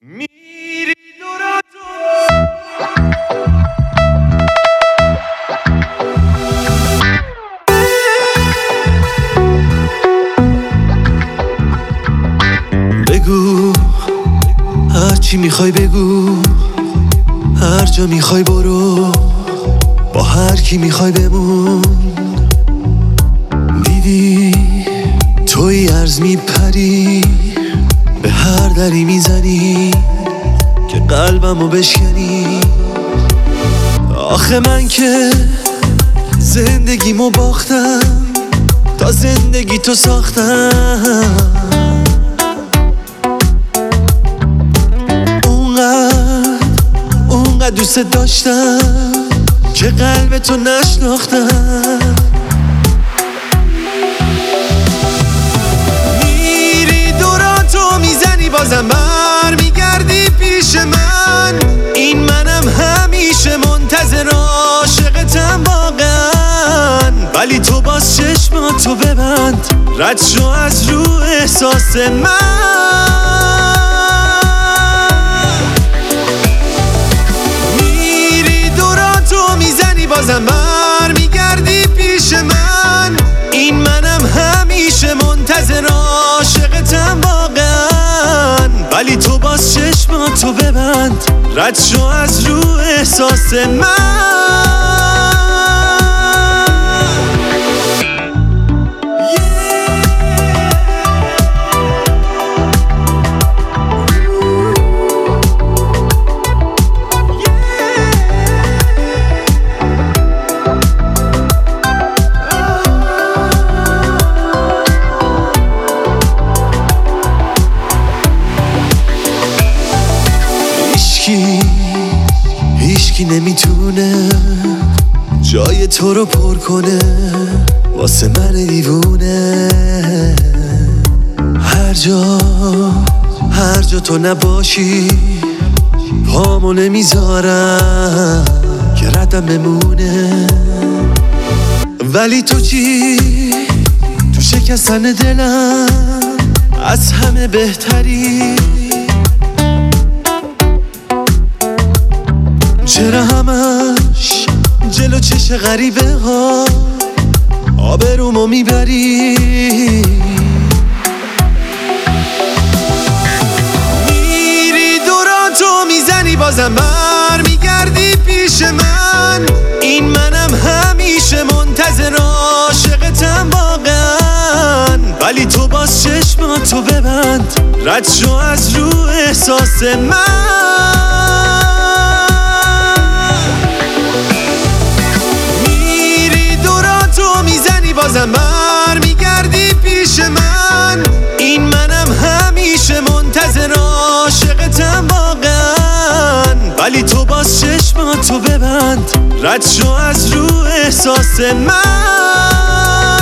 میری دوراتو بگو هرچی میخوای بگو، هر جا میخوای برو، با هر کی میخوای بمون. دیدی توی عرض میپری، به هر دری میزنی که قلبمو بشکنی. آخه من که زندگیمو باختم، تا زندگی تو ساختم. اونقدر دوست داشتم که قلب تو نشناختم. میری دوراتو میزنی بازم بر میگردی پیش من. این منم همیشه منتظر عاشقتم واقعا، ولی تو باز چشماتو ببند، رد شو از رو احساس من. بازم بر میگردی پیش من. این منم همیشه منتظر عاشقتم واقعا، ولی تو باز چشماتو ببند، رد شو از رو احساس من. هیچکی نمیتونه جای تو رو پر کنه واسه من دیوونه. هر جا تو نباشی پامو نمیذارم که ردم بمونه. ولی تو چی؟ تو شکستن دلم از همه بهتری. چرا همش جلو چش غریبه ها آبرومو میبری؟ میری دوراتو میزنی بازم بر میگردی پیش من. این منم همیشه منتظر عاشقتم واقعا، ولی تو باز چشماتو ببند، رد شو از رو احساس من. بازم بر میگردی پیش من. این منم همیشه منتظر عاشقتم واقعا، ولی تو باز چشماتو ببند، رد شو از رو احساس من.